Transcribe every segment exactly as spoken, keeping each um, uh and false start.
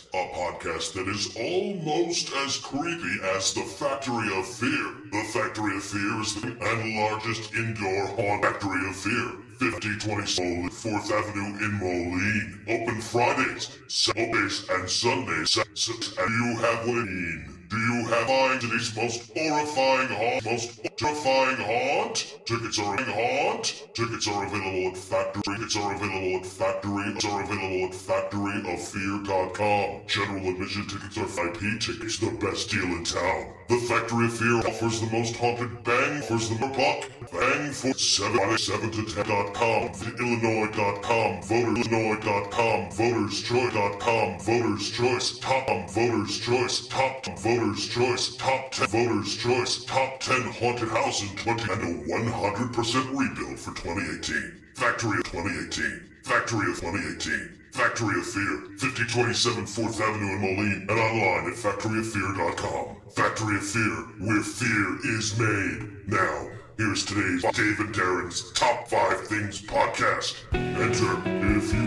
a podcast that is almost as creepy as the Factory of Fear. The Factory of Fear is the and largest indoor haunt Factory of Fear. fifty twenty fourth Avenue in Moline. Open Fridays, Saturdays, and Sundays. And you have Lean. Do you have mind today's most horrifying haunt? Most horrifying haunt? Tickets are in haunt. Tickets are available at Factory. Tickets are available at Factory. Are available at factory of fear dot com. General admission tickets are I P tickets. The best deal in town. The Factory of Fear offers the most haunted bang. Offers the more buck. Bang for seven seven to ten dot com. Illinois dot com. Voters Illinois dot com. Voters Choice dot com. Voters Choice. Top Voters Choice. Top Voters Choice. Top ten Voters Choice. Top ten haunted house in twenty and a one hundred percent rebuild for twenty eighteen. Factory of twenty eighteen. Factory of twenty eighteen. Factory of Fear, fifty twenty-seven fourth Avenue in Moline, and online at factory of fear dot com. Factory of Fear, where fear is made. Now, here's today's Dave and Darren's Top five Things podcast. Enter if you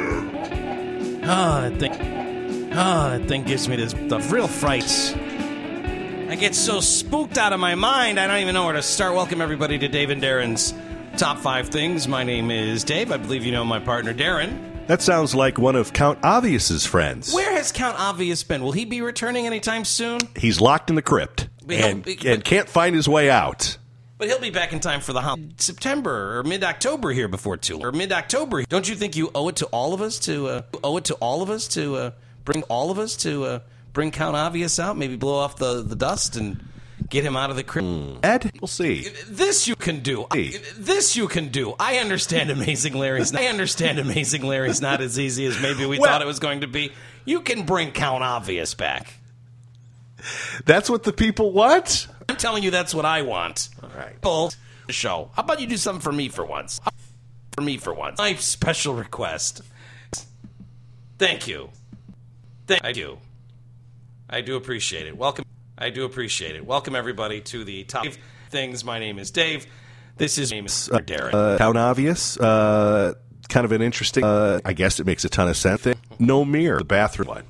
dare. Ah, oh, that thing. Ah, oh, that thing gives me this the real frights. I get so spooked out of my mind, I don't even know where to start. Welcome, everybody, to Dave and Darren's Top five Things. My name is Dave. I believe you know my partner, Darren. That sounds like one of Count Obvious's friends. Where has Count Obvious been? Will he be returning anytime soon? He's locked in the crypt and, but, and can't find his way out. But he'll be back in time for the holiday. September or mid-October here before too long. Or mid-October. Don't you think you owe it to all of us to uh, owe it to all of us to uh, bring all of us to uh, bring Count Obvious out? Maybe blow off the, the dust and get him out of the crypt. Mm. Ed, we'll see. This you can do. This you can do. I understand Amazing Larry's. I understand Amazing Larry's not as easy as maybe we well, thought it was going to be. You can bring Count Obvious back. That's what the people want? I'm telling you, that's what I want. All right. Bull show. How about you do something for me for once? For me for once. My special request. Thank you. Thank you. I do appreciate it. Welcome. I do appreciate it. Welcome, everybody, to the Top Things. My name is Dave. This is, name is Darren. Uh, Count Obvious. Uh, kind of an interesting, uh, I guess it makes a ton of sense. No mirror. The bathroom one.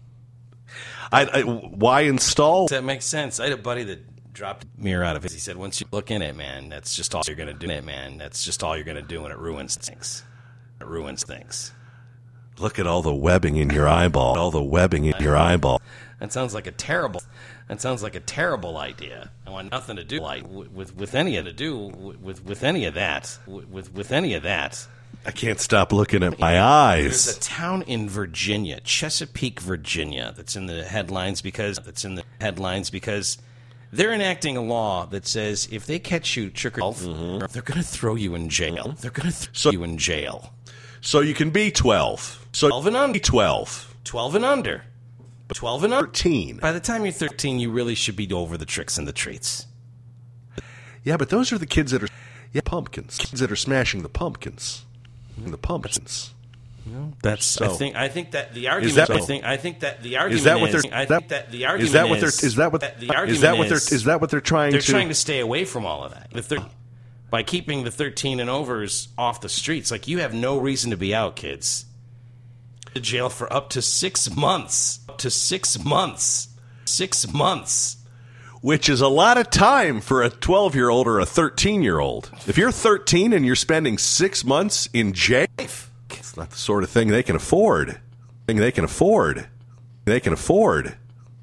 I, I, why install? That makes sense. I had a buddy that dropped a mirror out of it. He said, once you look in it, man, that's just all you're going to do. It, man, that's just all you're going to do, and it ruins things. It ruins things. Look at all the webbing in your eyeball. All the webbing in your eyeball. That sounds like a terrible. That sounds like a terrible idea. I want nothing to do like with with any of to do with with any of that with with any of that. I can't stop looking at my eyes. There's a town in Virginia, Chesapeake, Virginia, that's in the headlines because that's in the headlines because they're enacting a law that says if they catch you trick or treating, mm-hmm. they're going to throw you in jail. They're going to throw so, you in jail. So you can be twelve. So twelve and under. twelve. twelve and under. twelve and under. thirteen. By the time you're thirteen, you really should be over the tricks and the treats. Yeah, but those are the kids that are yeah, pumpkins. Kids that are smashing the pumpkins. The pumpkins. No, that's so, I think I think that the argument is that, I think I think that the argument is that what they're is, I think that the argument is that what they're is, is that what that the argument is that what they're is, is that what they're trying they're to trying to stay away from all of that. The thir- by keeping the thirteen and overs off the streets, like you have no reason to be out, kids. To jail for up to six months. Up to six months. Six months. Which is a lot of time for a twelve-year-old or a thirteen-year-old. If you're thirteen and you're spending six months in jail, it's not the sort of thing they can afford. Thing they can afford. They can afford.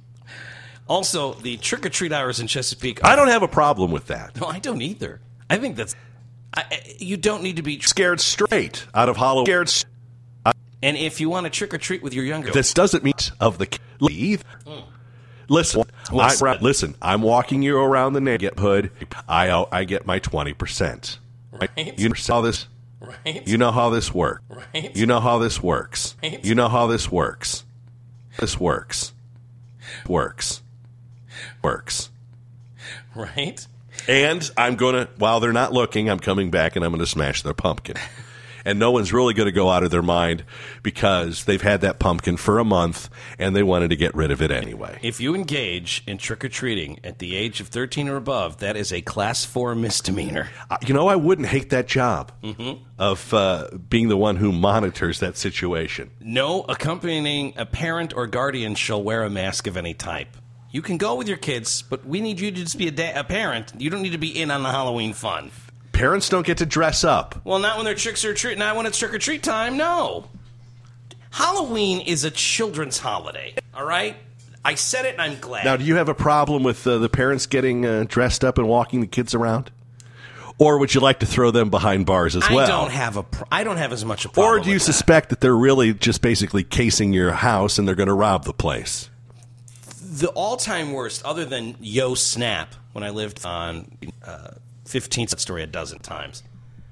Also, the trick-or-treat hours in Chesapeake. I don't have a problem with that. No, I don't either. I think that's... I, you don't need to be... Tr- scared straight out of Halloween. Scared st- And if you want to trick-or-treat with your younger... This doesn't mean of the... Either. Mm. Listen, I, listen, I'm walking you around the neighborhood. I I get my twenty percent. Right. You know how this Right. You know how this works. Right. You know how this works. Right. You know how this works. This works. Works. Works. Right. And I'm going to, while they're not looking, I'm coming back and I'm going to smash their pumpkin. and no one's really going to go out of their mind because they've had that pumpkin for a month and they wanted to get rid of it anyway. If you engage in trick-or-treating at the age of thirteen or above, that is a class four misdemeanor. Uh, you know, I wouldn't hate that job mm-hmm. of uh, being the one who monitors that situation. No accompanying a parent or guardian shall wear a mask of any type. You can go with your kids, but we need you to just be a, da- a parent. You don't need to be in on the Halloween fun. Parents don't get to dress up. Well, not when they're tricks or treat. Not when it's trick or treat time. No. Halloween is a children's holiday. All right. I said it, and I'm glad. Now, do you have a problem with uh, the parents getting uh, dressed up and walking the kids around, or would you like to throw them behind bars as well? I don't have a. Pr- I don't have as much a problem. Or do you with suspect that. that they're really just basically casing your house and they're going to rob the place? The all-time worst, other than Yo Snap, when I lived on uh, fifteenth Story a dozen times.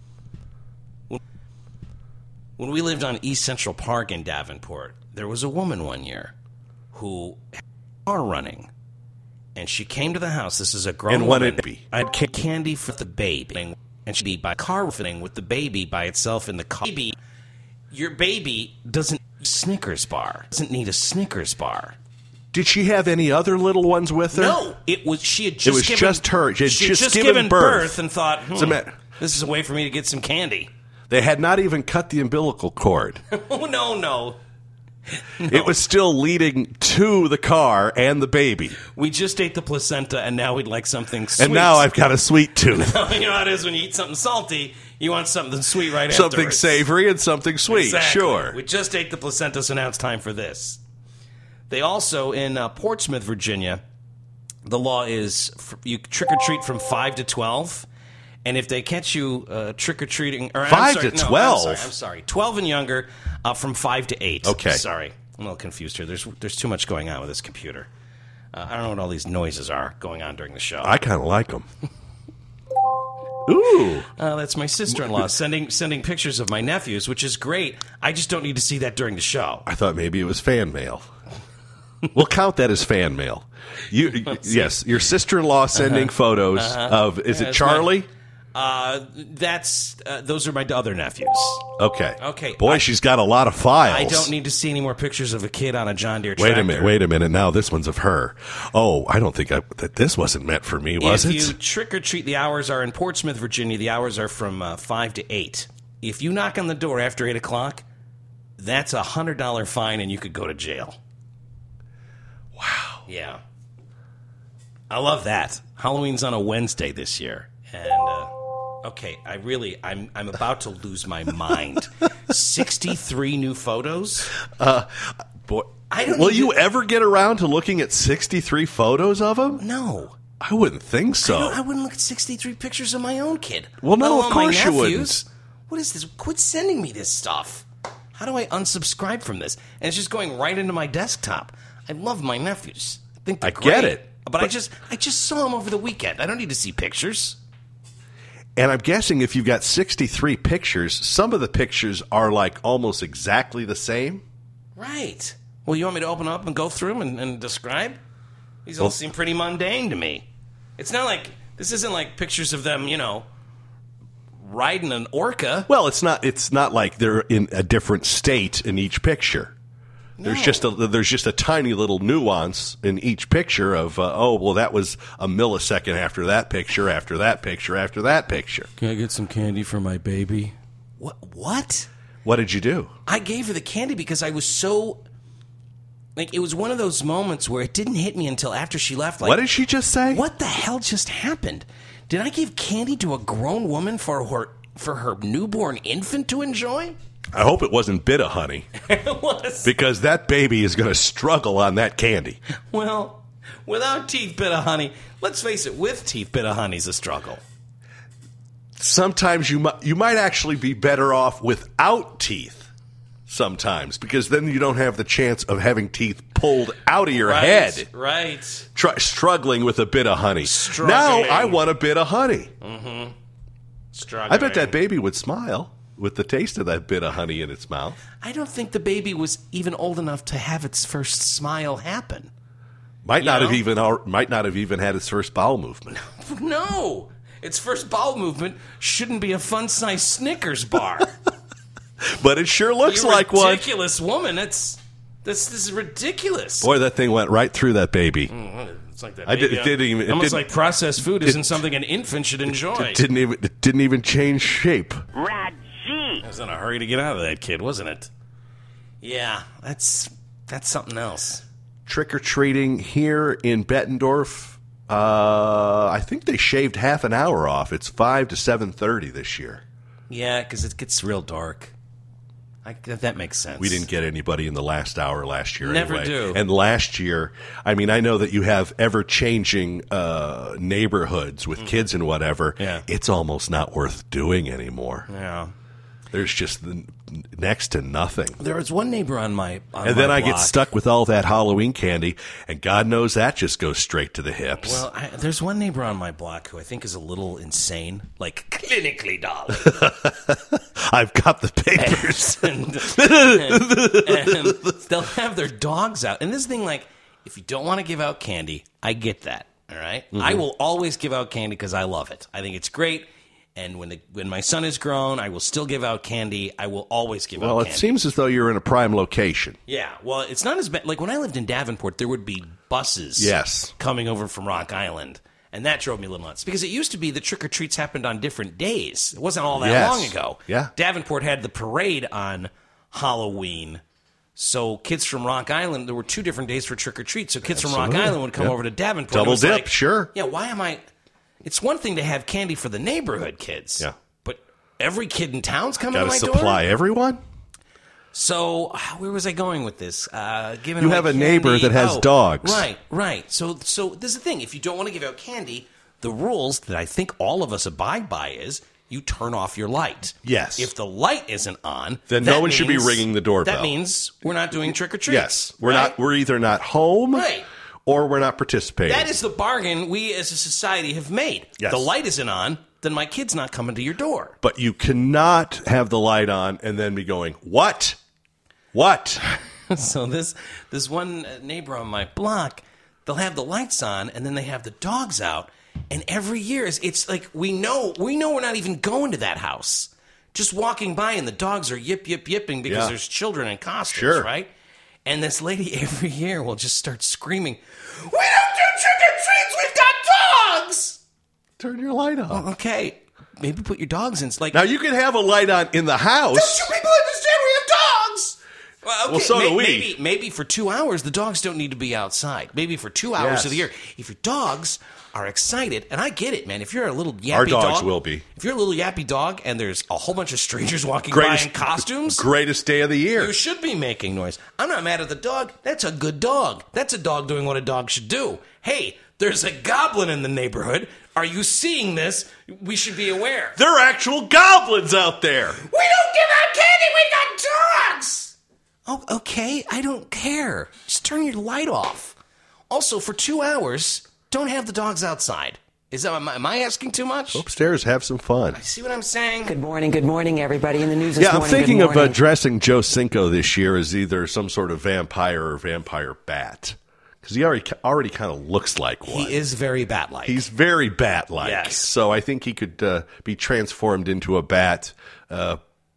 When, when we lived on East Central Park in Davenport, there was a woman one year who had a car running, and she came to the house. This is a grown and woman. And what did it be? I had candy for the baby, and she'd be by car fitting with the baby by itself in the car. Baby, your baby doesn't need a Snickers bar. Doesn't need a Snickers bar. Did she have any other little ones with her? No, it was she had just it was given, just her. She had she just, just given, given birth. birth and thought, hmm, ma- this is a way for me to get some candy. They had not even cut the umbilical cord. Oh, no, no, no. It was still leading to the car and the baby. We just ate the placenta, and now we'd like something sweet. And now I've got a sweet tooth. You know how it is when you eat something salty, you want something sweet right something afterwards. Something savory and something sweet, Exactly. Sure. We just ate the placenta, so now it's time for this. They also, in uh, Portsmouth, Virginia, the law is f- you trick-or-treat from five to twelve, and if they catch you uh, trick-or-treating... Or, five I'm sorry, to no, twelve? I'm sorry, I'm sorry. twelve and younger, uh, from five to eight. Okay. Sorry. I'm a little confused here. There's there's too much going on with this computer. Uh, I don't know what all these noises are going on during the show. I kind of like them. Ooh. Uh, that's my sister-in-law sending sending pictures of my nephews, which is great. I just don't need to see that during the show. I thought maybe it was fan mail. We'll count that as fan mail. You, yes, your sister-in-law sending uh-huh. photos uh-huh. of, is yeah, it Charlie? My, uh, that's, uh, those are my other nephews. Okay. Okay. Boy, I, she's got a lot of files. I don't need to see any more pictures of a kid on a John Deere tractor. Wait a minute, wait a minute. Now this one's of her. Oh, I don't think I, that this wasn't meant for me, was if it? If you trick-or-treat, the hours are in Portsmouth, Virginia, the hours are from uh, five to eight. If you knock on the door after eight o'clock, that's a one hundred dollars fine and you could go to jail. Wow. Yeah. I love that. Halloween's on a Wednesday this year. And, uh, okay, I really, I'm I'm about to lose my mind. sixty-three new photos? Uh, boy. I don't Will even, you ever get around to looking at sixty-three photos of them? No. I wouldn't think so. I, don't, I wouldn't look at sixty-three pictures of my own kid. Well, no, of course you wouldn't. What is this? Quit sending me this stuff. How do I unsubscribe from this? And it's just going right into my desktop. I love my nephews. I think they're I great. get it. But, but I just I just saw them over the weekend. I don't need to see pictures. And I'm guessing if you've got sixty-three pictures, some of the pictures are like almost exactly the same. Right. Well, you want me to open up and go through them and, and describe? These all well, seem pretty mundane to me. It's not like, this isn't like pictures of them, you know, riding an orca. Well, it's not It's not like they're in a different state in each picture. There's no. just a there's just a tiny little nuance in each picture of uh, oh well that was a millisecond after that picture after that picture after that picture. Can I get some candy for my baby? What? What? What did you do? I gave her the candy because I was so like it was one of those moments where it didn't hit me until after she left. Like, what did she just say? What the hell just happened? Did I give candy to a grown woman for her for her newborn infant to enjoy? I hope it wasn't Bit-A-Honey. It was. Because that baby is going to struggle on that candy. Well, without teeth, Bit-A-Honey, let's face it, with teeth, Bit-A-Honey's a struggle. Sometimes you might, you might actually be better off without teeth sometimes, because then you don't have the chance of having teeth pulled out of your right, head. Right. Try, struggling with a bit of honey. Struggling. Now I want a bit of honey. Mm-hmm. Struggling. I bet that baby would smile with the taste of that bit of honey in its mouth. I don't think the baby was even old enough to have its first smile happen. Might you not know? have even might not have even had its first bowel movement. No, its first bowel movement shouldn't be a fun-sized Snickers bar. But it sure looks You like one. ridiculous woman. That's this. This is ridiculous. Boy, that thing went right through that baby. Mm, it's like that. I did- baby. it didn't even- it Almost didn't- like processed food isn't something an infant should enjoy. It didn't even it didn't even change shape. I was in a hurry to get out of that kid, wasn't it? Yeah, that's that's something else. Trick or treating here in Bettendorf. Uh, I think they shaved half an hour off. It's five to seven thirty this year. Yeah, because it gets real dark. I, that makes sense. We didn't get anybody in the last hour last year. Never anyway. do. And last year, I mean, I know that you have ever changing uh, neighborhoods with kids and whatever. Yeah. It's almost not worth doing anymore. Yeah. There's just the, next to nothing. There was one neighbor on my on And my then I block. get stuck with all that Halloween candy, and God knows that just goes straight to the hips. Well, I, there's one neighbor on my block who I think is a little insane, like clinically, darling. I've got the papers. and, and, and they'll have their dogs out. And this thing, like, if you don't want to give out candy, I get that. All right, Mm-hmm. I will always give out candy because I love it. I think it's great. And when the when my son is grown, I will still give out candy. I will always give Well, out it candy. seems as though you're in a prime location. Yeah, well, it's not as bad. Like when I lived in Davenport, there would be buses Yes. coming over from Rock Island. And that drove me a little nuts. Because it used to be the trick-or-treats happened on different days. It wasn't all that Yes. long ago. Yeah. Davenport had the parade on Halloween. So kids from Rock Island, there were two different days for trick-or-treat. So kids from Rock Absolutely. Island would come Yep. over to Davenport. Double It was dip, like, sure. Yeah, why am I... It's one thing to have candy for the neighborhood kids. Yeah. But every kid in town's coming Got to to my supply door? everyone? So, where was I going with this? Uh, giving You away have a candy. neighbor that has Oh, dogs. Right, right. So, so this is the thing. If you don't want to give out candy, the rules that I think all of us abide by is you turn off your light. Yes. If the light isn't on, Then that no one should be means- ringing the doorbell. That means we're not doing trick or treats. Yes. We're right? not. We're either not home, Right. or we're not participating. That is the bargain we as a society have made. Yes. The light isn't on, then my kid's not coming to your door. But you cannot have the light on and then be going, what? What? So this this one neighbor on my block, they'll have the lights on and then they have the dogs out. And every year it's, it's like we know we know we're not even going to that house. Just walking by and the dogs are yip yip yipping because Yeah. there's children in costumes, Sure. right? And this lady every year will just start screaming, "We don't do trick or treats. We've got dogs." Turn your light on. Okay, maybe put your dogs in. Like, Now, you can have a light on in the house. don't you people understand we have dogs? Well, okay, Well, so may- do we. Maybe, maybe for two hours, the dogs don't need to be outside. Maybe for two hours Yes. of the year. If your dogs are excited, and I get it, man. If you're a little yappy Our dogs dog, will be. If you're a little yappy dog and there's a whole bunch of strangers walking by in costumes, Greatest day of the year. you should be making noise. I'm not mad at the dog. That's a good dog. That's a dog doing what a dog should do. Hey, there's a goblin in the neighborhood. Are you seeing this? We should be aware. There are actual goblins out there. We don't give out candy. We got dogs. Oh, okay. I don't care. Just turn your light off. Also, for two hours, don't have the dogs outside. Is that am I, am I asking too much? Upstairs, have some fun. See what I'm saying? Good morning, good morning, everybody in the news this Yeah, I'm morning. thinking good of uh, morning. dressing Joe Cinco this year as either some sort of vampire or vampire bat. Because he already already kind of looks like one. He is very bat-like. He's very bat-like. Yes. So I think he could uh, be transformed into a bat uh,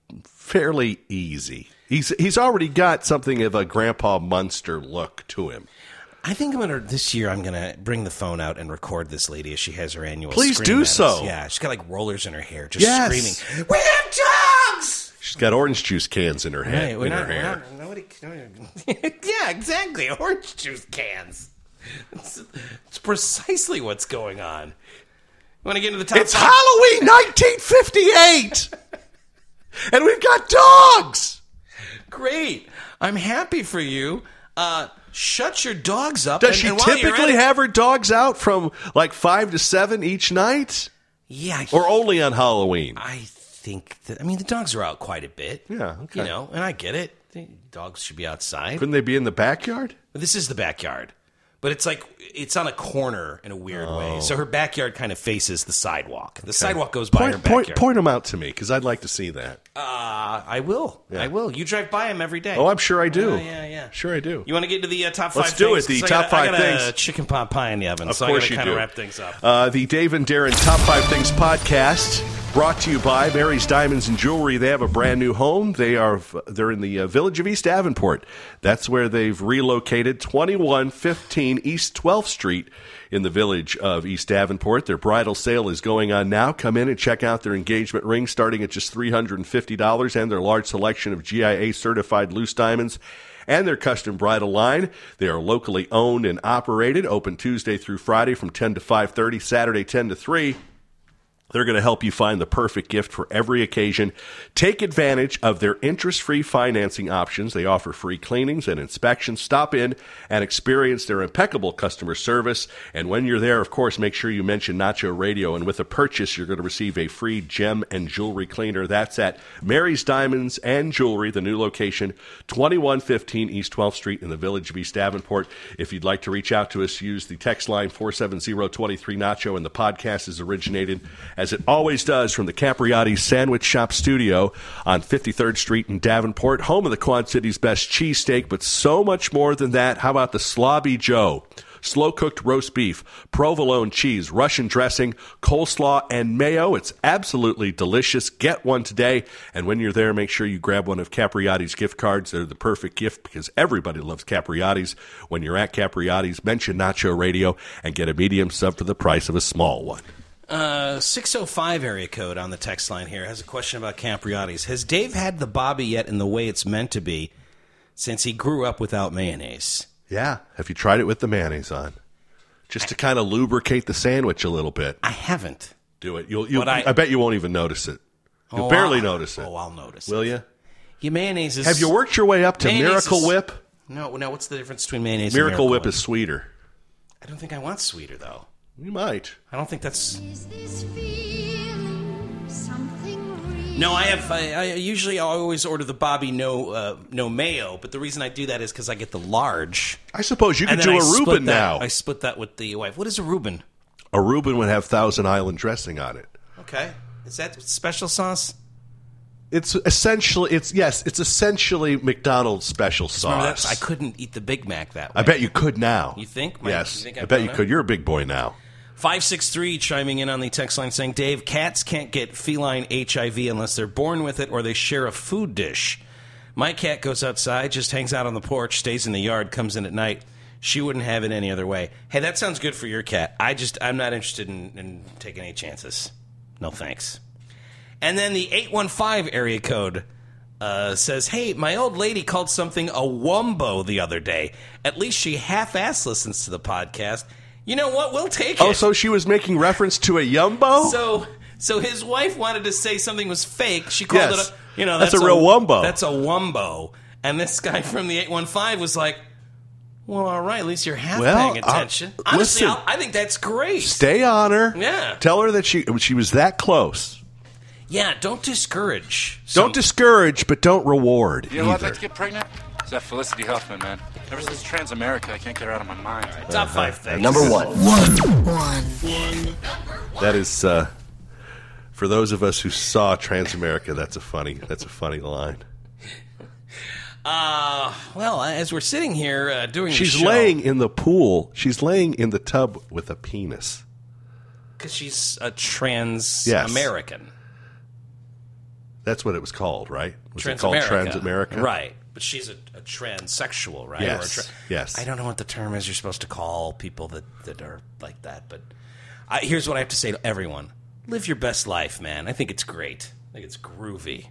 fairly easy. He's he's already got something of a Grandpa Munster look to him. I think I'm gonna this year. I'm gonna bring the phone out and record this lady as she has her annual. Please scream do at us. so. Yeah, she's got like rollers in her hair, just Yes. screaming. We have dogs. She's got orange juice cans in her head, Hey, we're in not, her we're hair. not, nobody, nobody- yeah, exactly. Orange juice cans. It's, it's precisely what's going on. You want to get into the top It's five? Halloween nineteen fifty-eight, and we've got dogs. Great. I'm happy for you. Uh, shut your dogs up. Does and- she and while you're typically at it- have her dogs out from like five to seven each night, Yeah. or only on Halloween? I think that, I mean, the dogs are out quite a bit. Yeah, okay. You know, and I get it. The dogs should be outside. Couldn't they be in the backyard? This is the backyard. But it's like, it's on a corner in a weird way. So her backyard kind of faces the sidewalk. The sidewalk goes by her Point, backyard. point, point them out to me, because I'd like to see that. Uh, I will. I will. You drive by them every day. Oh, I'm sure I do. Yeah, yeah, yeah. Sure I do. You want to get into the uh, top five Let's do things? it, the 'Cause I top got- five I got things. a chicken pot pie in the oven, Of so course I got you to kind do. of wrap things up. Uh, the Dave and Darren Top five Things podcast Brought to you by Mary's Diamonds and Jewelry. They have a brand new home. They are they're in the uh, village of East Davenport. That's where they've relocated, twenty-one fifteen East twelfth Street in the village of East Davenport. Their bridal sale is going on now. Come in and check out their engagement ring starting at just three hundred fifty dollars and their large selection of G I A certified loose diamonds and their custom bridal line. They are locally owned and operated, open Tuesday through Friday from ten to five thirty, Saturday ten to three. They're going to help you find the perfect gift for every occasion. Take advantage of their interest-free financing options. They offer free cleanings and inspections. Stop in and experience their impeccable customer service. And when you're there, of course, make sure you mention Nacho Radio. And with a purchase, you're going to receive a free gem and jewelry cleaner. That's at Mary's Diamonds and Jewelry, the new location, twenty-one fifteen East twelfth Street in the village of East Davenport. If you'd like to reach out to us, use the text line four seven zero, two three, Nacho. And the podcast is originated, as it always does, from the Capriati's Sandwich Shop Studio on fifty-third Street in Davenport, home of the Quad City's best cheesesteak, but so much more than that. How about the Slobby Joe? Slow-cooked roast beef, provolone cheese, Russian dressing, coleslaw, and mayo. It's absolutely delicious. Get one today, and when you're there, make sure you grab one of Capriati's gift cards. They're the perfect gift because everybody loves Capriati's. When you're at Capriati's, mention Nacho Radio and get a medium sub for the price of a small one. Uh, six oh five area code on the text line here has a question about Capriati's. Has Dave had the Bobby yet in the way it's meant to be since he grew up without mayonnaise? Yeah. Have you tried it with the mayonnaise on? Just to kind of lubricate the sandwich a little bit. I haven't. Do it. You'll. you'll I, I, I bet you won't even notice it. You'll oh, barely I'll, notice it. Oh, I'll notice Will it. you? Your mayonnaise is... Have you worked your way up to Miracle is, Whip? No, no. What's the difference between mayonnaise Miracle and Miracle Whip Whip? is sweeter. I don't think I want sweeter, though. You might. I don't think that's... Is this feeling something real? No, I have. I, I usually I always order the Bobby no uh, no mayo, but the reason I do that is because I get the large. I suppose you could and do then a I Reuben split that, now. I split that with the wife. What is a Reuben? A Reuben would have Thousand Island dressing on it. Okay, is that special sauce? It's essentially, it's yes, it's essentially McDonald's special Remember that? sauce. I couldn't eat the Big Mac that way. I bet you could now. You think? Mike? Yes, You think I I've bet done you it? could. You're a big boy now. five six three chiming in on the text line saying, Dave, cats can't get feline H I V unless they're born with it or they share a food dish. My cat goes outside, just hangs out on the porch, stays in the yard, comes in at night. She wouldn't have it any other way. Hey, that sounds good for your cat. I just, I'm not interested in, in taking any chances. No thanks. And then the eight one five area code uh, says, hey, my old lady called something a wumbo the other day. At least she half-ass listens to the podcast. You know what? We'll take it. Oh, so she was making reference to a Yumbo? So, so his wife wanted to say something was fake. She called Yes. it a, you know, That's that's, a real wumbo. That's a wumbo. And this guy from the eight one five was like, well, all right, at least you're half Well, paying uh, attention. Honestly, listen. I'll- I think that's great. Stay on her. Yeah. Tell her that she she was that close. Yeah, don't discourage. Don't some- discourage, but don't reward You know what I'd either. like to get pregnant? Is that Felicity Huffman, man. Ever since Transamerica, I can't get her out of my mind. Top five things. Number one. That is, uh, for those of us who saw Transamerica, that's a funny that's a funny line. Uh, well, as we're sitting here uh, doing She's the show, laying in the pool. She's laying in the tub with a penis. because she's a trans Yes. American. That's what it was called, right? Was it called Transamerica. Transamerica? Right. But she's a, a transsexual, right? Yes, Or a tra- yes. I don't know what the term is you're supposed to call people that, that are like that. But I, here's what I have to say to everyone. Live your best life, man. I think it's great. I think it's groovy.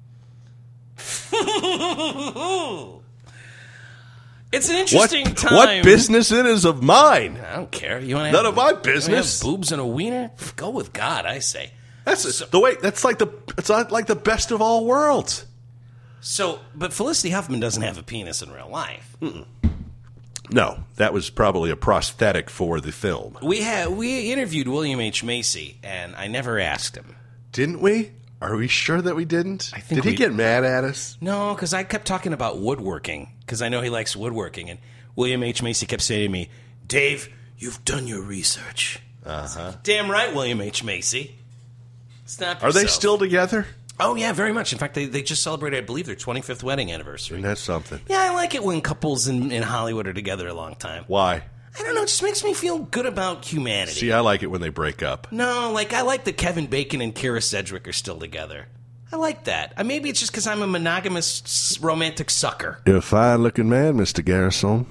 It's an What, interesting time. what business it is of mine? I don't care. You want to None have, of my you wanna business. have boobs and a wiener? Go with God, I say. That's the way. That's like the. It's not like the best of all worlds. So, but Felicity Huffman doesn't have a penis in real life. No, that was probably a prosthetic for the film, We had we interviewed William H. Macy, and I never asked him. didn't we? Are we sure that we didn't? I think Did he we- get mad at us? No, because I kept talking about woodworking, because I know he likes woodworking, and William H. Macy kept saying to me, Dave, you've done your research. Uh-huh. Damn right, William H. Macy. Stop Are they yourself. still together? Oh, yeah, very much. In fact, they, they just celebrated, I believe, their twenty-fifth wedding anniversary. Isn't that something? Yeah, I like it when couples in, in Hollywood are together a long time. Why? I don't know, it just makes me feel good about humanity. See, I like it when they break up. No, like, I like that Kevin Bacon and Kira Sedgwick are still together. I like that. Uh, maybe it's just because I'm a monogamous s- romantic sucker. You're a fine-looking man, Mister Garrison.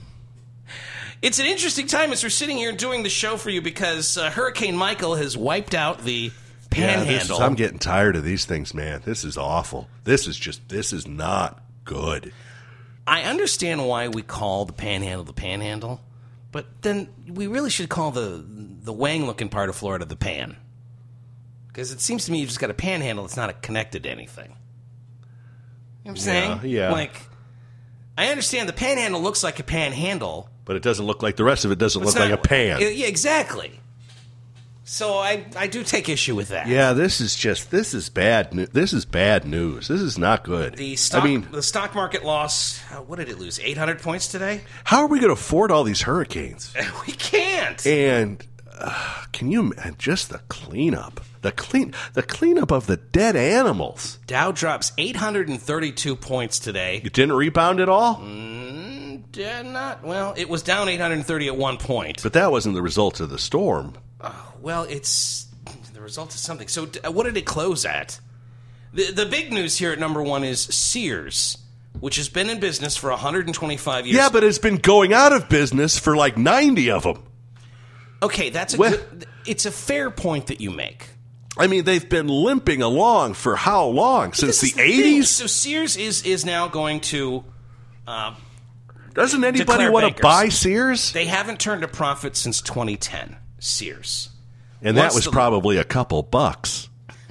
It's an interesting time as we're sitting here doing the show for you because uh, Hurricane Michael has wiped out the Panhandle. Yeah, this is, I'm getting tired of these things, man. This is awful. This is just, this is not good. I understand why we call the Panhandle the Panhandle, but then we really should call the the Wang-looking part of Florida the Pan. Because it seems to me you just got a panhandle that's not connected to anything. You know what I'm saying? Yeah, yeah. Like, I understand the panhandle looks like a panhandle. But it doesn't look like the rest of it doesn't It's look like not- a pan. Yeah, exactly. So I, I do take issue with that. Yeah, this is just, this is bad news. This is bad news. This is not good. The stock, I mean, the stock market lost, uh, what did it lose, eight hundred points today? how are we going to afford all these hurricanes? We can't. And uh, can you, and just the cleanup, the clean, the cleanup of the dead animals. Dow drops eight hundred thirty-two points today. It didn't rebound at all? Mm, uh, not, well, it was down eight hundred thirty at one point. But that wasn't the result of the storm. Well, it's the result of something. So uh, what did it close at? The, the big news here at number one is Sears, which has been in business for one hundred twenty-five years. Yeah, but it's been going out of business for like ninety of them. Okay, that's a Well- good, it's a fair point that you make. I mean, they've been limping along for how long? Since This is the thing. eighties? So Sears is is now going to. Uh, Doesn't anybody declare want to bankers. buy Sears? they haven't turned a profit since twenty ten. Sears. And that Once was the- probably a couple bucks.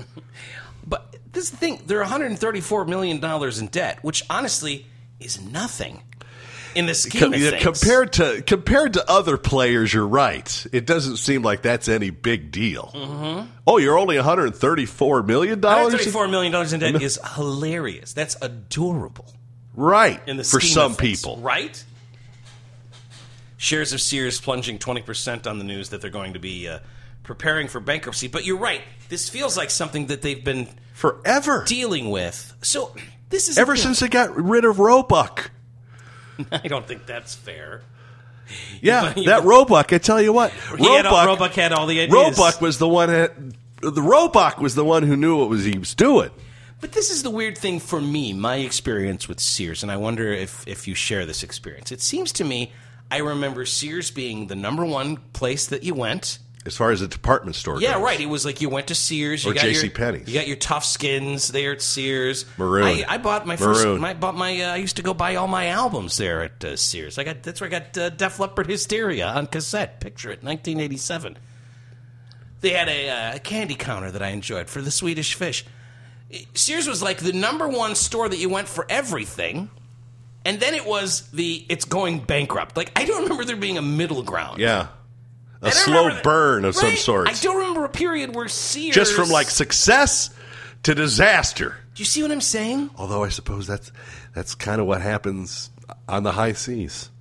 But this is the thing. They're one hundred thirty-four million dollars in debt, which honestly is nothing in the scheme Com- of yeah, things. compared to compared to other players, you're right. It doesn't seem like that's any big deal. Mm-hmm. Oh, you're only one hundred thirty-four million dollars? one hundred thirty-four million dollars in debt is hilarious. That's adorable. Right, In the for scheme some of things, people. right? Shares of Sears plunging twenty percent on the news that they're going to be uh, preparing for bankruptcy. But you're right. This feels like something that they've been Forever. dealing with. So this is Ever since they got rid of Roebuck. I don't think that's fair. Yeah, You- that Roebuck, I tell you what. He had all, Roebuck, Roebuck had all the ideas. Roebuck was the one that, the Roebuck was the one who knew what was he was doing. But this is the weird thing for me, my experience with Sears, and I wonder if, if you share this experience. It seems to me, I remember Sears being the number one place that you went. As far as a department store Yeah, goes. right. It was like you went to Sears. You Or got your- JCPenney's. You got your tough skins there at Sears. Maroon. I, I bought my first. Maroon. I bought my. Uh, I used to go buy all my albums there at uh, Sears. I got. That's where I got uh, Def Leppard Hysteria on cassette. Picture it, nineteen eighty-seven. They had a, uh, a candy counter that I enjoyed for the Swedish Fish. Sears was like the number one store that you went for everything. And then it was the, it's going bankrupt. Like, I don't remember there being a middle ground. Yeah. A I don't slow remember that- burn of some Right? sort. I don't remember a period where Sears... Just from like success to disaster. Do you see what I'm saying? Although I suppose that's that's kind of what happens on the high seas.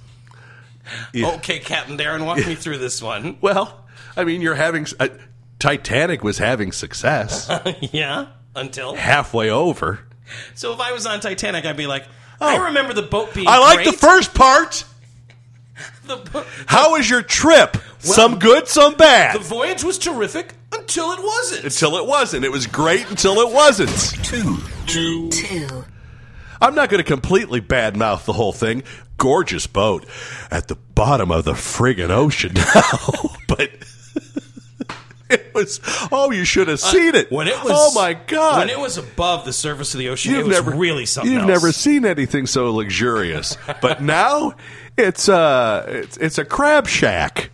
Yeah. Okay, Captain Darren, walk me through this one. Well, I mean, you're having uh, Titanic was having success Yeah, until... halfway over. So if I was on Titanic, I'd be like, I remember the boat being Oh. I like great. the first part. The, bo- How was your trip? some good, some bad. the voyage was terrific until it wasn't. Until it wasn't. It was great until it wasn't. Two. Two. Two. I'm not going to completely badmouth the whole thing. Gorgeous boat at the bottom of the friggin' ocean now. But it was, oh, you should have seen it. When it was, oh, my God. When it was above the surface of the ocean, You've it was never, really something You've else. never seen anything so luxurious. But now it's, uh, it's, it's a crab shack.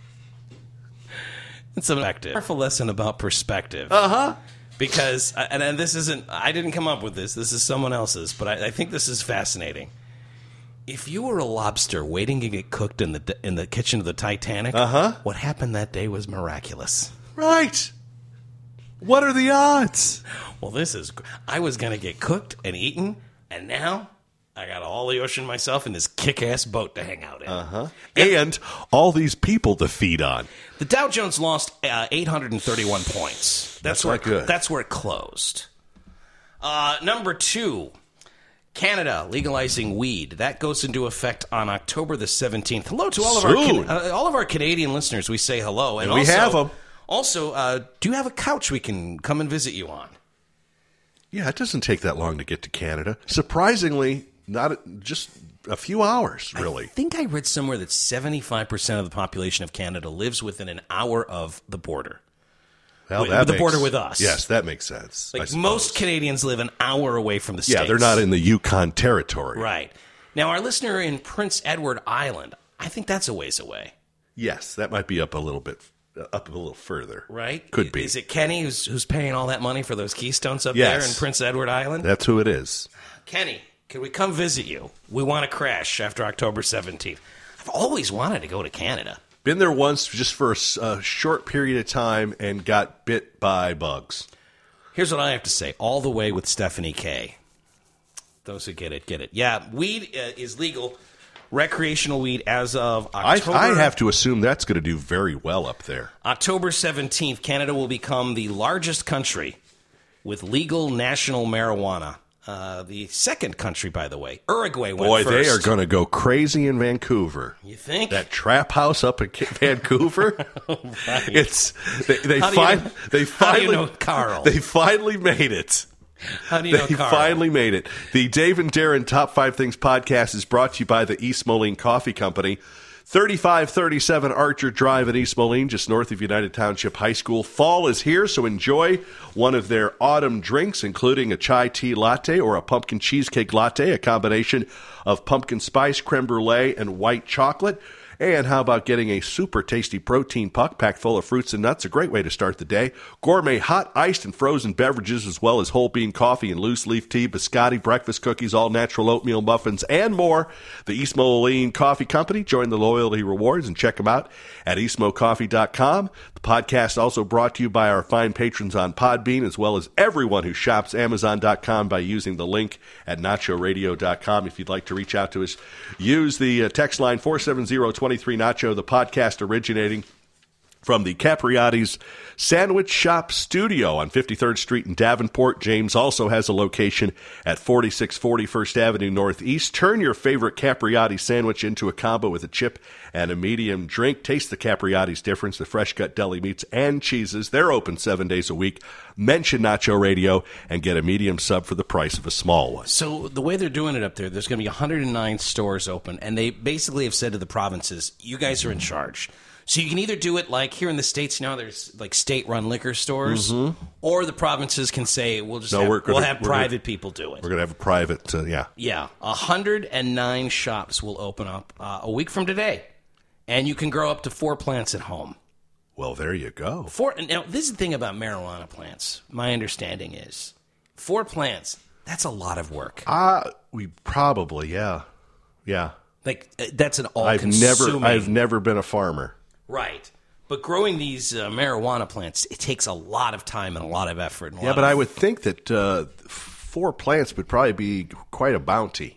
It's a powerful lesson about perspective. Uh-huh. Because, and, and this isn't, I didn't come up with this. This is someone else's, but I, I think this is fascinating. If you were a lobster waiting to get cooked in the in the kitchen of the Titanic, Uh-huh. what happened that day was miraculous. Right. What are the odds? Well, this is, I was going to get cooked and eaten, and now I got all the ocean myself in this kick-ass boat to hang out in. Uh-huh. And all these people to feed on. The Dow Jones lost uh, eight hundred thirty-one points. That's, That's where not good. That's where it closed. Uh, number two, Canada legalizing weed. That goes into effect on October the seventeenth. Hello to all of our Soon. Can- uh, all of our Canadian listeners. We say hello. And, And we also, have 'em. Also, uh, do you have a couch we can come and visit you on? Yeah, it doesn't take that long to get to Canada. Surprisingly, not just a few hours, really. I think I read somewhere that seventy-five percent of the population of Canada lives within an hour of the border. Well, with- that with the makes- border with us. Yes, that makes sense. I Like suppose. most Canadians live an hour away from the States. Yeah, they're not in the Yukon Territory. Right. Now, our listener in Prince Edward Island, I think that's a ways away. Yes, that might be up a little bit, uh, up a little further. Right? Could be. Is it Kenny who's, who's paying all that money for those keystones up Yes. there in Prince Edward Island? That's who it is. Kenny, can we come visit you? We want to crash after October seventeenth. I've always wanted to go to Canada. Been there once just for a, s- a short period of time and got bit by bugs. Here's what I have to say. All the way with Stephanie K. Those who get it, get it. Yeah, weed uh, is legal. Recreational weed as of I, October... I have to assume that's going to do very well up there. October seventeenth, Canada will become the largest country with legal national marijuana. Uh, the second country, by the way. Uruguay went Boy, first. they are going to go crazy in Vancouver. You think? That trap house up in Ca- Vancouver? Right. It's they, they, How do you fin- know- they how do you finally know Carl? They finally made it. How do you know They Carl? finally made it. The Dave and Darren Top five Things podcast is brought to you by the East Moline Coffee Company. thirty-five thirty-seven Archer Drive in East Moline, just north of United Township High School. Fall is here, so enjoy one of their autumn drinks, including a chai tea latte or a pumpkin cheesecake latte, a combination of pumpkin spice, creme brulee, and white chocolate. And how about getting a super tasty protein puck packed full of fruits and nuts? A great way to start the day. Gourmet hot, iced, and frozen beverages, as well as whole bean coffee and loose leaf tea, biscotti, breakfast cookies, all natural oatmeal muffins, and more. The East Moline Coffee Company. Join the loyalty rewards and check them out at east mo coffee dot com. The podcast also brought to you by our fine patrons on Podbean, as well as everyone who shops amazon dot com by using the link at nacho radio dot com. If you'd like to reach out to us, use the uh, text line four seven zero, two three Nacho, the podcast originating from the Capriati's Sandwich Shop Studio on fifty-third Street in Davenport. James also has a location at forty-six forty First Avenue Northeast. Turn your favorite Capriati sandwich into a combo with a chip and a medium drink. Taste the Capriati's difference, the fresh-cut deli meats and cheeses. They're open seven days a week. Mention Nacho Radio and get a medium sub for the price of a small one. So the way they're doing it up there, there's going to be one hundred nine stores open, and they basically have said to the provinces, you guys are in charge. So you can either do it like here in the States now, there's like state-run liquor stores, or the provinces can say, we'll just No, have, we're gonna- we'll have we're private gonna- people do it. We're going to have a private, uh, yeah. Yeah, one hundred nine shops will open up uh, a week from today, and you can grow up to four plants at home. Well, there you go. Four, now, this is the thing about marijuana plants. My understanding is four plants, that's a lot of work. Uh, we probably, yeah. Yeah. Like, uh, that's an I've all-consuming... never, I've never been a farmer. Right. But growing these uh, marijuana plants, it takes a lot of time and a lot of effort. And a Yeah, lot but of, I would think that uh, four plants would probably be quite a bounty.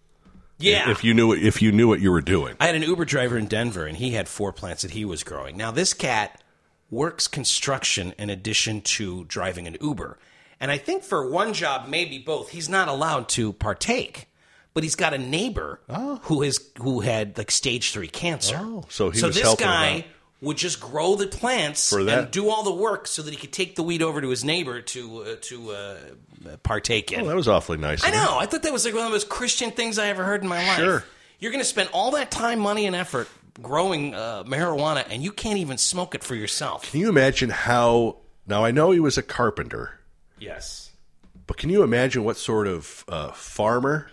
yeah. If you knew it, if you knew what you were doing. I had an Uber driver in Denver, and he had four plants that he was growing. Now, this cat works construction in addition to driving an Uber. And I think for one job, maybe both, he's not allowed to partake. But he's got a neighbor Oh. who is who had like stage three cancer. Oh, so he so was this helping him guy out. would just grow the plants For that- and do all the work so that he could take the weed over to his neighbor to uh, to uh, partake in. Oh, that was awfully nice. I of him. know. I thought that was like one of the most Christian things I ever heard in my life. Sure. You're going to spend all that time, money, and effort growing uh, marijuana, and you can't even smoke it for yourself. Can you imagine how? Now I know he was a carpenter, Yes. but can you imagine what sort of uh, farmer,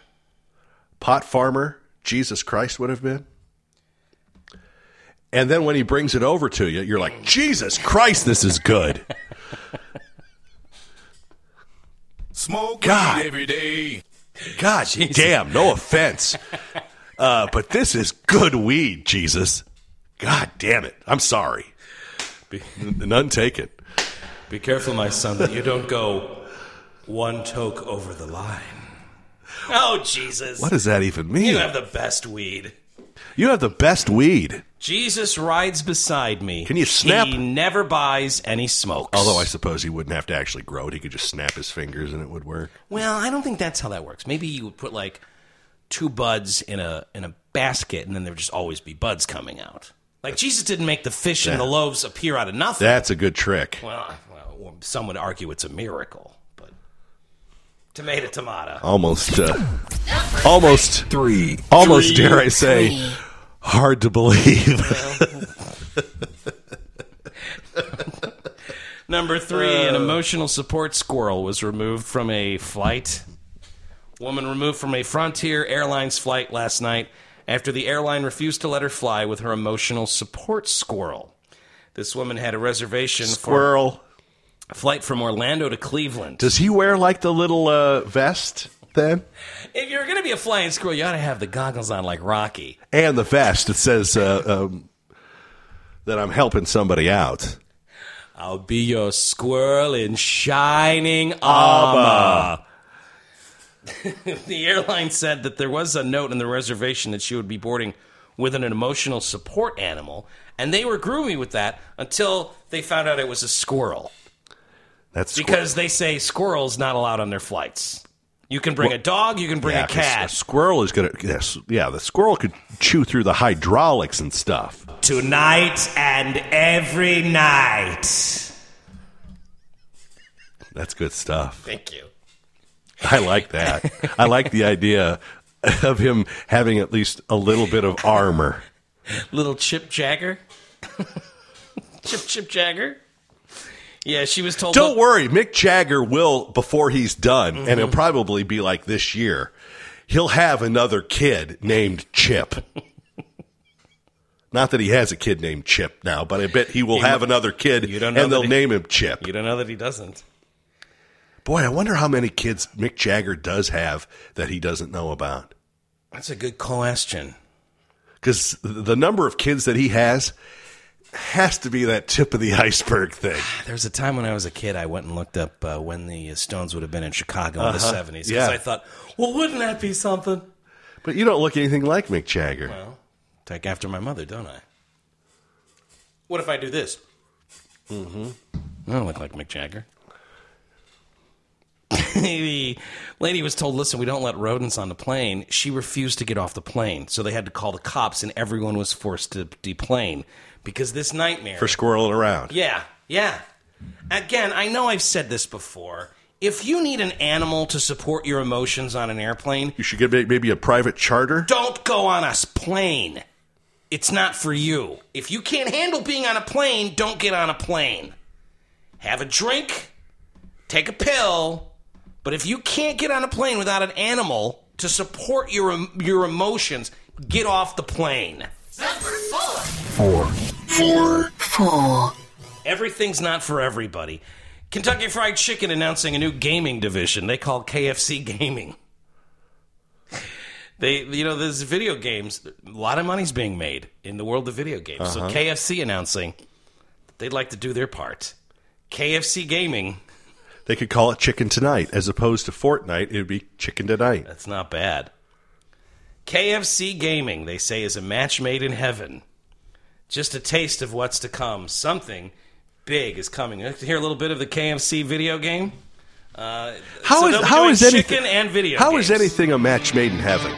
pot farmer, Jesus Christ would have been? And then when he brings it over to you, you're like, Jesus Christ, this is good. Smoke God. weed every day. God damn, no offense. Uh, but this is good weed, Jesus. God damn it. I'm sorry. None taken. Be careful, my son, that you don't go one toke over the line. Oh, Jesus. What does that even mean? You have the best weed. You have the best weed. Jesus rides beside me. Can you snap? He never buys any smokes. Although I suppose he wouldn't have to actually grow it. He could just snap his fingers and it would work. Well, I don't think that's how that works. Maybe you would put like two buds in a in a basket, and then there would just always be buds coming out. Like Jesus didn't make the fish and the loaves appear out of nothing. That's a good trick. Well, well some would argue it's a miracle, but tomato, tomato. Almost, uh, almost Three. Almost, dare I say, hard to believe. Number three, an emotional support squirrel was removed from a flight. Woman removed from a Frontier Airlines flight last night after the airline refused to let her fly with her emotional support squirrel. This woman had a reservation Squirrel. for a flight from Orlando to Cleveland. Does he wear like the little uh, vest then? If you're going to be a flying squirrel, you ought to have the goggles on like Rocky. And the vest that says uh, um, that I'm helping somebody out. I'll be your squirrel in shining armor. The airline said that there was a note in the reservation that she would be boarding with an emotional support animal, and they were groovy with that until they found out it was a squirrel. That's Because they say squirrels not allowed on their flights. You can bring Well, a dog, you can bring yeah, a 'cause cat. A squirrel is gonna. Yes, yeah, the squirrel could chew through the hydraulics and stuff. Tonight and every night. That's good stuff. Thank you. I like that. I like the idea of him having at least a little bit of armor. Little Chip Jagger. Chip Chip Jagger. Yeah, she was told. Don't worry, Mick Jagger will, before he's done, mm-hmm. and it'll probably be like this year, he'll have another kid named Chip. Not that he has a kid named Chip now, but I bet he will He have might- another kid, You don't know and they'll that he- name him Chip. You don't know that he doesn't. Boy, I wonder how many kids Mick Jagger does have that he doesn't know about. That's a good question. Because the number of kids that he has has to be that tip of the iceberg thing. There was a time when I was a kid, I went and looked up uh, when the Stones would have been in Chicago in the seventies. Because yeah. I thought, well, wouldn't that be something? But you don't look anything like Mick Jagger. Well, take after my mother, don't I? What if I do this? Mm-hmm. I don't look like Mick Jagger. The lady was told, listen, we don't let rodents on the plane. She refused to get off the plane, so they had to call the cops, and everyone was forced to deplane because this nightmare... For squirreling around. Yeah, yeah. Again, I know I've said this before. If you need an animal to support your emotions on an airplane... You should get maybe a private charter. Don't go on a plane. It's not for you. If you can't handle being on a plane, don't get on a plane. Have a drink, take a pill... But if you can't get on a plane without an animal to support your your emotions, get off the plane. Number four. Four. Four. Four. Everything's not for everybody. Kentucky Fried Chicken announcing a new gaming division they call K F C Gaming. They, you know, there's video games. A lot of money's being made in the world of video games. Uh-huh. So K F C announcing that they'd like to do their part. K F C Gaming. They could call it Chicken Tonight. As opposed to Fortnite, it would be Chicken Tonight. That's not bad. K F C Gaming, they say, is a match made in heaven. Just a taste of what's to come. Something big is coming. You like to hear a little bit of the K F C video game? Uh, How so is they'll be how doing is chicken anything and video How games. is anything a match made in heaven?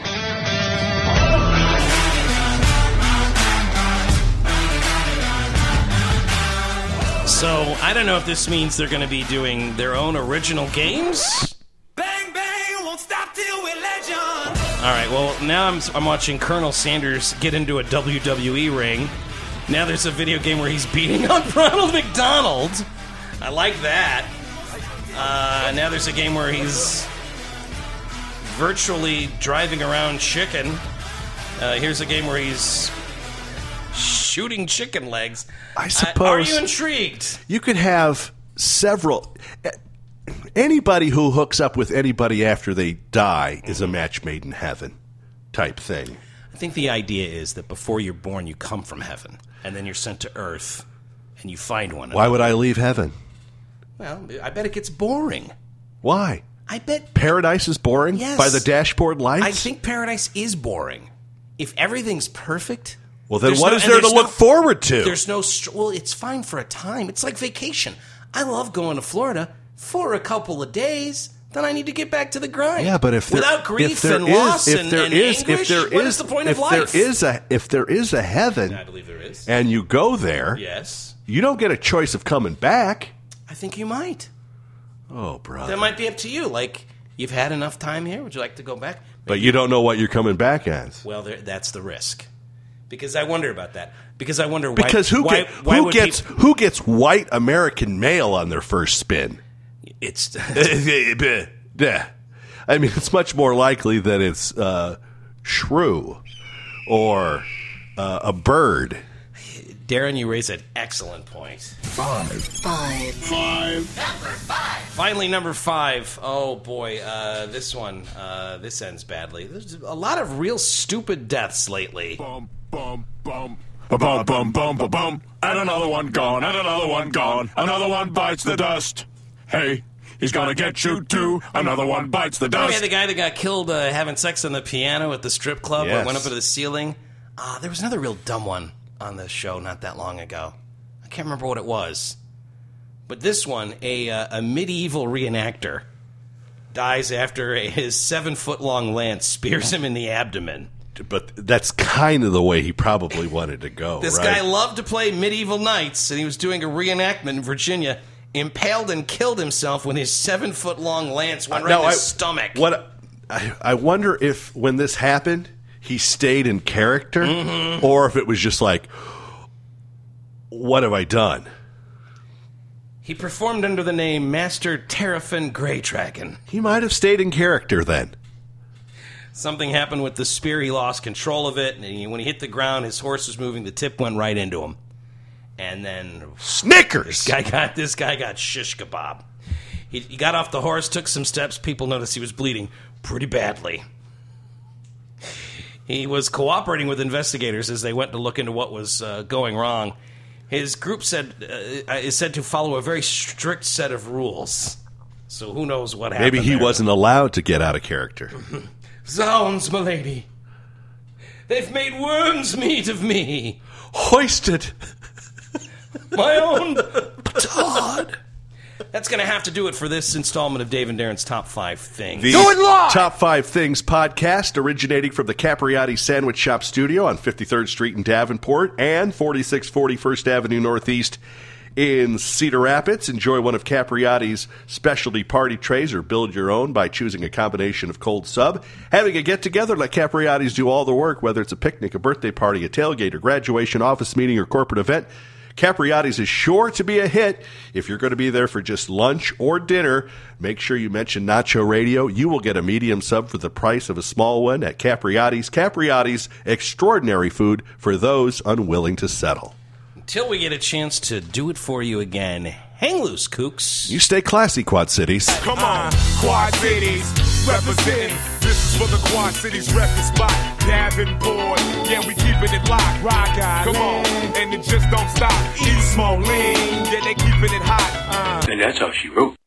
So I don't know if this means they're going to be doing their own original games. Bang, bang, won't stop till we're legend. All right, well, now I'm, I'm watching Colonel Sanders get into a W W E ring. Now there's a video game where he's beating up Ronald McDonald. I like that. Uh, now there's a game where he's virtually driving around chicken. Uh, here's a game where he's shooting chicken legs. I Uh, suppose. are you intrigued? You could have several. Anybody who hooks up with anybody after they die is a match made in heaven type thing. I think the idea is that before you're born, you come from heaven, and then you're sent to earth, and you find one another. Why would I leave heaven? Well, I bet it gets boring. Why? I bet Paradise is boring Yes. by the dashboard lights? I think paradise is boring. if everything's perfect, well, then there's what no- is and there to there's look no- forward to? There's no str- well, it's fine for a time. It's like vacation. I love going to Florida for a couple of days. Then I need to get back to the grind. Yeah, but if there, without grief if there and is, loss if and, there and is, anguish, if there what is, is the point if of life? there is a, if there is a heaven, I believe there is. and you go there, Yes, you don't get a choice of coming back. I think you might. Oh, brother! That might be up to you. Like, you've had enough time here. Would you like to go back? But you don't know what you're coming back as. Well, there, that's the risk. Because I wonder about that. Because I wonder why. Because who why, get, why who would gets people, who gets white American male on their first spin? It's Yeah. I mean, it's much more likely that it's uh, shrew or uh, a bird. Darren, you raise an excellent point. Five. Five. Five. Finally, number five. Oh boy, uh, this one. Uh, this ends badly. There's a lot of real stupid deaths lately. Bum, bum, bum. Ba-bum, bum, bum, ba-bum. And another one gone, and another one gone. Another one bites the dust. Hey, he's gonna get you too. Another one bites the Oh, yeah, dust. the guy that got killed uh, having sex on the piano at the strip club Yes. or went up into the ceiling. Uh, there was another real dumb one on the show not that long ago. I can't remember what it was. But this one, a, uh, a medieval reenactor dies after a, his seven-foot-long lance spears him in the abdomen. But that's kind of the way he probably wanted to go. This right? guy loved to play medieval knights, and he was doing a reenactment in Virginia. Impaled and killed himself when his seven-foot-long lance went right No, in his I- stomach. What I, I wonder if when this happened, he stayed in character, Mm-hmm. or if it was just like, what have I done? He performed under the name Master Terraphin Greydragon. He might have stayed in character then. Something happened with the spear. He lost control of it, and he, when he hit the ground, his horse was moving. The tip went right into him, and then Snickers. this guy got this guy got shish kebab. He, he got off the horse, took some steps. People noticed he was bleeding pretty badly. He was cooperating with investigators as they went to look into what was uh, going wrong. His group said uh, is said to follow a very strict set of rules. So who knows what happened? Maybe he there. wasn't allowed to get out of character. Zounds, milady. They've made worm's meat of me. Hoisted. My own Todd. That's going to have to do it for this installment of Dave and Darren's Top five Things. The Top Five Things podcast, originating from the Capriati Sandwich Shop studio on fifty-third Street in Davenport and forty-six forty First Avenue Northeast in Cedar Rapids. Enjoy one of Capriati's specialty party trays or build your own by choosing a combination of cold sub. Having a get-together, let Capriati's do all the work, whether it's a picnic, a birthday party, a tailgate, or graduation, office meeting, or corporate event. Capriati's is sure to be a hit. If you're going to be there for just lunch or dinner, make sure you mention Nacho Radio. You will get a medium sub for the price of a small one at Capriati's. Capriati's, extraordinary food for those unwilling to settle. Until we get a chance to do it for you again, hang loose, kooks. You stay classy, Quad Cities. Come on, Quad Cities, representing. This is for the Quad Cities record spot. Davenport, yeah, we keeping it locked. Rock guys, come on, and it just don't stop. East Moline, yeah, they keeping it hot. Uh. And that's how she wrote.